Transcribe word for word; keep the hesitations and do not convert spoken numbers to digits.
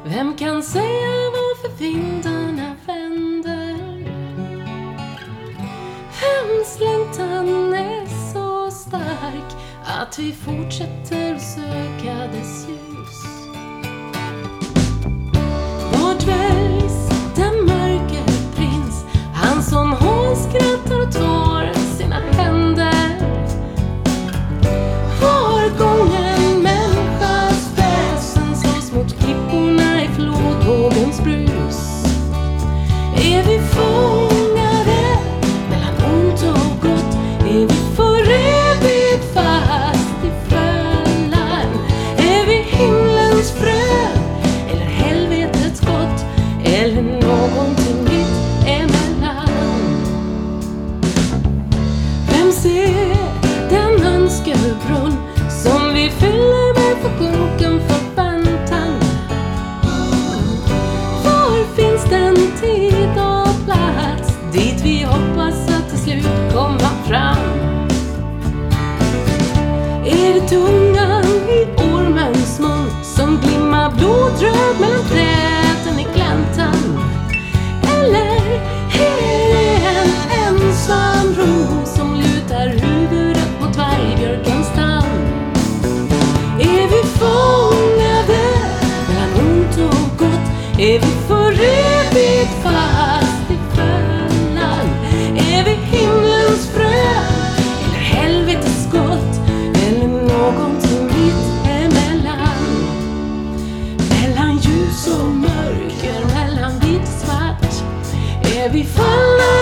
Vem kan säga varför vindarna vänder? Vems längtan är så stark att vi fortsätter söka dess ljus? Vart väljs den mörke prins, han som hånskrattar och tar sina händer? Var gången människas väsen slås mot klipporna i flodvågens brus? Är vi fångade mellan ont och gott? Är vi för evigt fast i fällan? Är vi himlens frö eller helvetets gott? Eller någonting mitt emellan? Vem ser den önskebrunn som vi fyller med försjunken förväntan? Var finns den tid och plats dit vi hoppas att till slut komma fram? Är det tungan i ormens mun som glimmar blodröd mellan träden i gläntan? Eller är det en ensam ro som lutar huvudet mot vargbjörkens stam? Är vi fångade mellan ont och gott? Är vi för evigt fast i fällan? Är vi himlens frö eller helvetets gott? Eller någonting mitt emellan? Mellan ljus och mörker, mellan vitt och svart, är vi fallna